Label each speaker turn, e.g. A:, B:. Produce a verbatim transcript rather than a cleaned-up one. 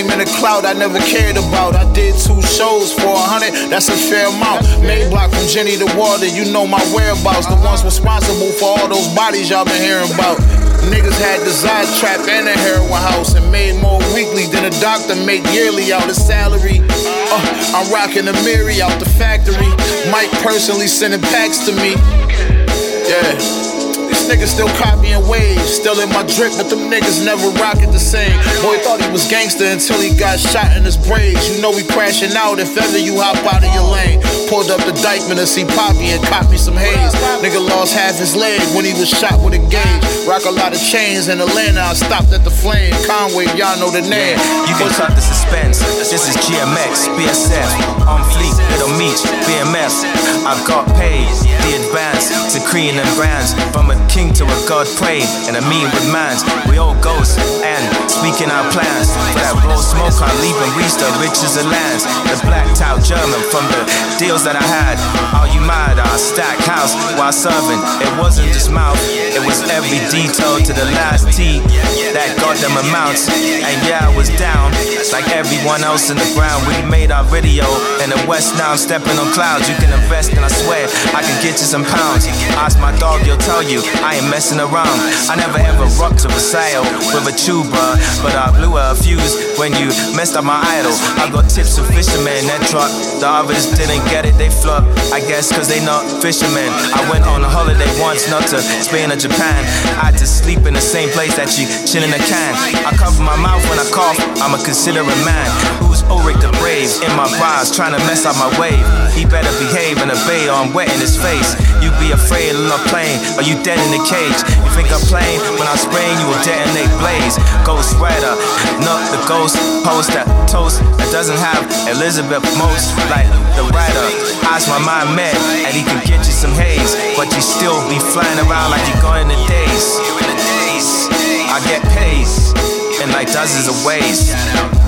A: fame and the clout I never cared about. I did two shows for a hundred, that's a fair amount. Made block from Jenny to Water, you know my whereabouts. The ones responsible for all those bodies y'all been hearing about. Niggas had the Zod trap and a heroin house and made more weekly than a doctor make yearly out of salary. Uh, I'm rocking the Miri out the factory. Mike personally sending packs to me. Yeah. Niggas still copying waves, still in my drip, but them niggas never rock it the same. Boy thought he was gangster until he got shot in his braids. You know we crashing out if ever you hop out of your lane. Pulled up the Dykeman to see Poppy and caught me some haze. Nigga lost half his leg when he was shot with a gauge. Rock a lot of chains in Atlanta, I stopped at the Flame. Conway, y'all know the name.
B: Yeah, you can cut the suspense. This is G M X, B S F, on fleek, Little Meech, B M F. I got paid, the advance, to cream and brands. From a king to a god praying, and a mean with mans. We all ghosts, and speaking our plans. For that raw smoke, I leave and reach the riches of lands. The blacked out German from the deals that I had. Are you mad? I stack house while serving. It wasn't just mouth, it was every detail to the last T that got them amounts. And yeah, I was down, like everyone else in the ground. We made our video in the West, now I'm stepping on clouds. You can invest and I swear I can get you some pounds. Ask my dog, he'll tell you I ain't messing around. I never ever rocked a Versailles with a tuba, but I blew a fuse when you messed up my idol. I got tips from fishermen that truck. The others didn't get it, they flop. I guess cause they not fishermen. I went on a holiday once, not to Spain or Japan. I had to sleep in the same place that you chill in a can. I cover my mouth when I cough, I'm a considerate man. Who's Ulrich the Brave in my bras, trying to mess up my wave. He better behave and obey or I'm wet in his face. You be afraid of not playing, or you dead in the cage. You think I'm playing? When I'm spraying, you will detonate blaze. Ghost Rider, not the ghost post that toast that doesn't have Elizabeth most like the writer. Ask my mind man, and he can get you some haze, but you still be flying around like you're going the days. I get paid in like dozens of ways.